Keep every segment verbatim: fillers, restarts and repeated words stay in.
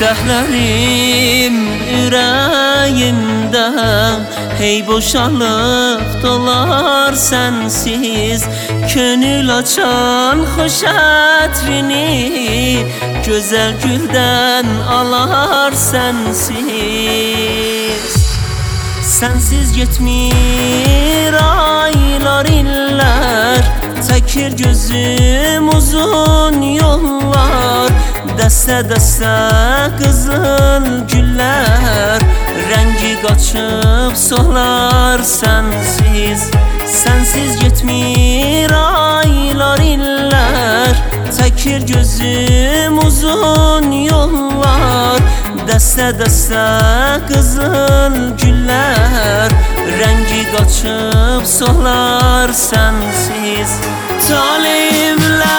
Səhlərim ürəyimdə hey boşalıb dolar sənsiz. Könül açan xoş ətrini gözəl güldən alar sənsiz. Sənsiz getmir aylar illər, çəkir gözüm uzun yollar. Dəstə-dəstə qızıl güllər, rəngi qaçıb solar sənsiz. Sənsiz getmir aylar illər, çəkir gözüm uzun yollar. Dəstə-dəstə qızıl güllər, rəngi qaçıb solar sənsiz. Taleyimlə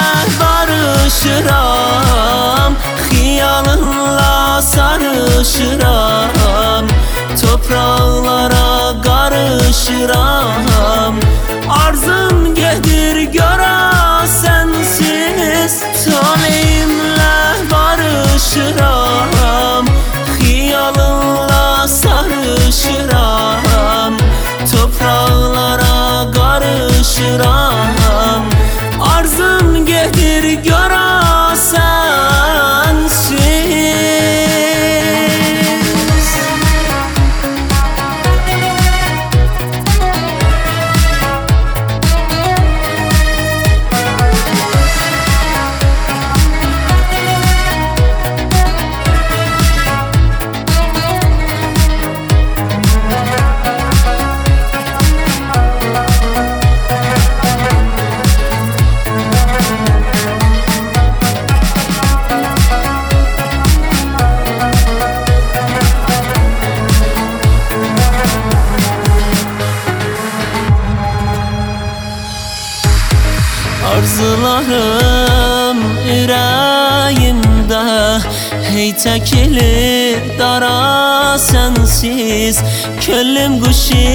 barışıram, xiyalınla sarışıram. Topraqlara qarışıram, arzum gedir görə sənsiz. Taleyimlə barışıram, xiyalınla sarışıram. Topraqlara qarışıram, arzum gedir görə sənsiz. Arzularım ürəyimdə hey çəkilir dara sənsiz. Könlüm quşu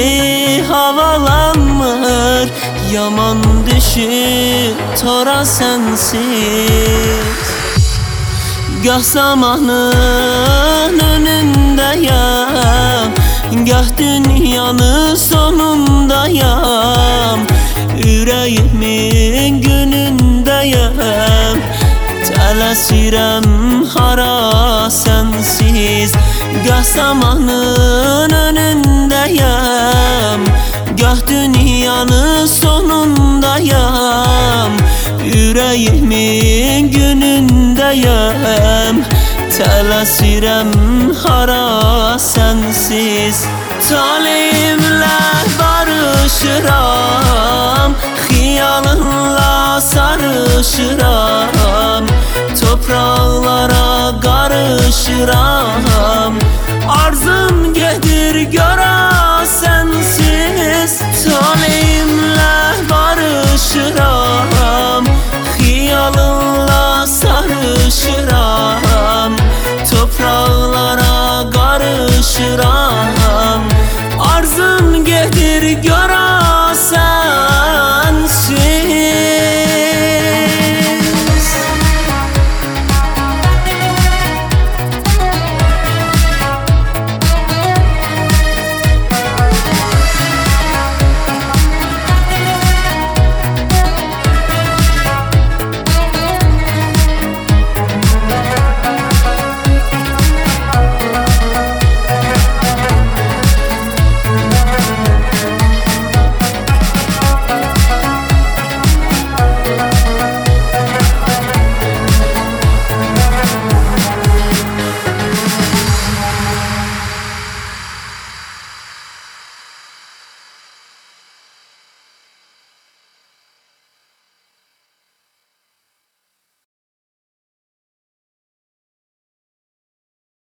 havalanmır, yaman düşür tora sənsiz. Gah zamanın önündəyəm, gah dünyanın sonundayam. Ürəyimin günündəyəm, tələsirəm hara sənsiz. Gah zamanın önündəyəm, gah dünyanın sonundayam. Ürəyimin günündəyəm, tələsirəm hara sənsiz. Taleyimlə barışıram, xiyalınla sarışıram. Topraqlara qarışıram, arzum gedir görə